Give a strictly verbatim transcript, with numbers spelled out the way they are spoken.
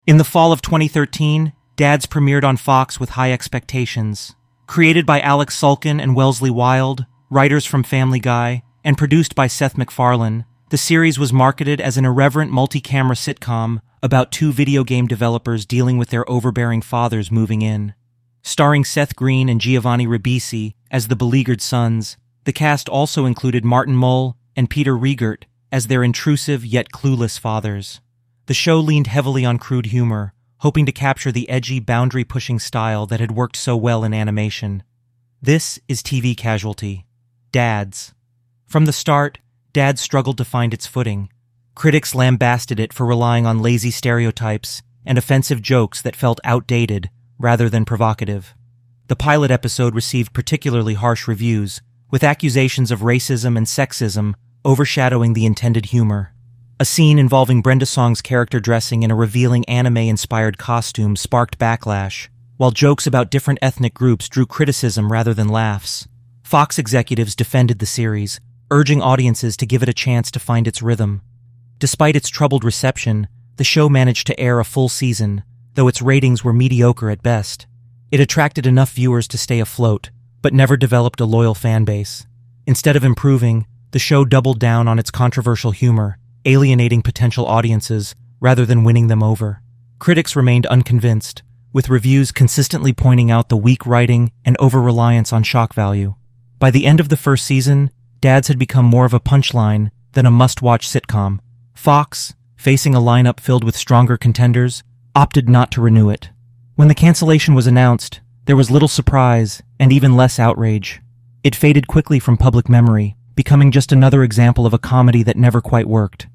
In the fall of twenty thirteen, Dads premiered on Fox with high expectations. Created by Alex Sulkin and Wellesley Wild, writers from Family Guy, and produced by Seth MacFarlane, the series was marketed as an irreverent multi-camera sitcom about two video game developers dealing with their overbearing fathers moving in. Starring Seth Green and Giovanni Ribisi as the beleaguered sons, the cast also included Martin Mull and Peter Riegert as their intrusive yet clueless fathers. The show leaned heavily on crude humor, hoping to capture the edgy, boundary-pushing style that had worked so well in animation. This is T V Casualty. Dads. From the start, Dads struggled to find its footing. Critics lambasted it for relying on lazy stereotypes and offensive jokes that felt outdated rather than provocative. The pilot episode received particularly harsh reviews, with accusations of racism and sexism overshadowing the intended humor. A scene involving Brenda Song's character dressing in a revealing anime-inspired costume sparked backlash, while jokes about different ethnic groups drew criticism rather than laughs. Fox executives defended the series, urging audiences to give it a chance to find its rhythm. Despite its troubled reception, the show managed to air a full season, though its ratings were mediocre at best. It attracted enough viewers to stay afloat, but never developed a loyal fan base. Instead of improving, the show doubled down on its controversial humor, alienating potential audiences rather than winning them over. Critics remained unconvinced, with reviews consistently pointing out the weak writing and over-reliance on shock value. By the end of the first season, Dads had become more of a punchline than a must-watch sitcom. Fox, facing a lineup filled with stronger contenders, opted not to renew it. When the cancellation was announced, there was little surprise and even less outrage. It faded quickly from public memory, becoming just another example of a comedy that never quite worked.